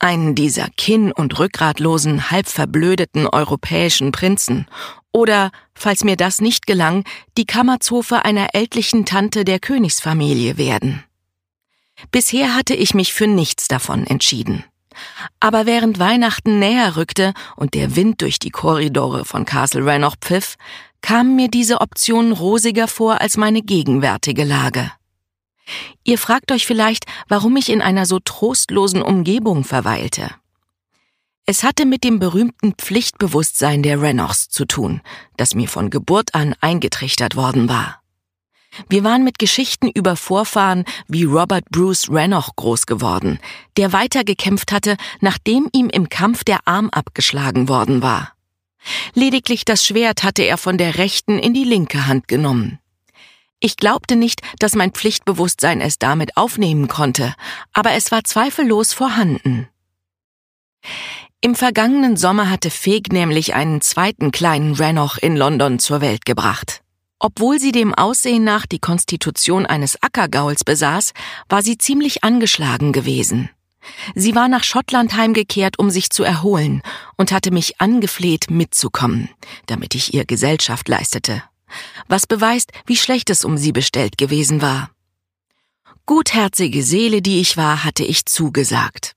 einen dieser kinn- und rückgratlosen, halb verblödeten europäischen Prinzen oder, falls mir das nicht gelang, die Kammerzofe einer ältlichen Tante der Königsfamilie werden. Bisher hatte ich mich für nichts davon entschieden. Aber während Weihnachten näher rückte und der Wind durch die Korridore von Castle Rannoch pfiff, kam mir diese Option rosiger vor als meine gegenwärtige Lage. Ihr fragt euch vielleicht, warum ich in einer so trostlosen Umgebung verweilte. Es hatte mit dem berühmten Pflichtbewusstsein der Rannochs zu tun, das mir von Geburt an eingetrichtert worden war. Wir waren mit Geschichten über Vorfahren wie Robert Bruce Rannoch groß geworden, der weitergekämpft hatte, nachdem ihm im Kampf der Arm abgeschlagen worden war. Lediglich das Schwert hatte er von der rechten in die linke Hand genommen. Ich glaubte nicht, dass mein Pflichtbewusstsein es damit aufnehmen konnte, aber es war zweifellos vorhanden. Im vergangenen Sommer hatte Fig nämlich einen zweiten kleinen Rannoch in London zur Welt gebracht. Obwohl sie dem Aussehen nach die Konstitution eines Ackergauls besaß, war sie ziemlich angeschlagen gewesen. Sie war nach Schottland heimgekehrt, um sich zu erholen, und hatte mich angefleht, mitzukommen, damit ich ihr Gesellschaft leistete. Was beweist, wie schlecht es um sie bestellt gewesen war. Gutherzige Seele, die ich war, hatte ich zugesagt.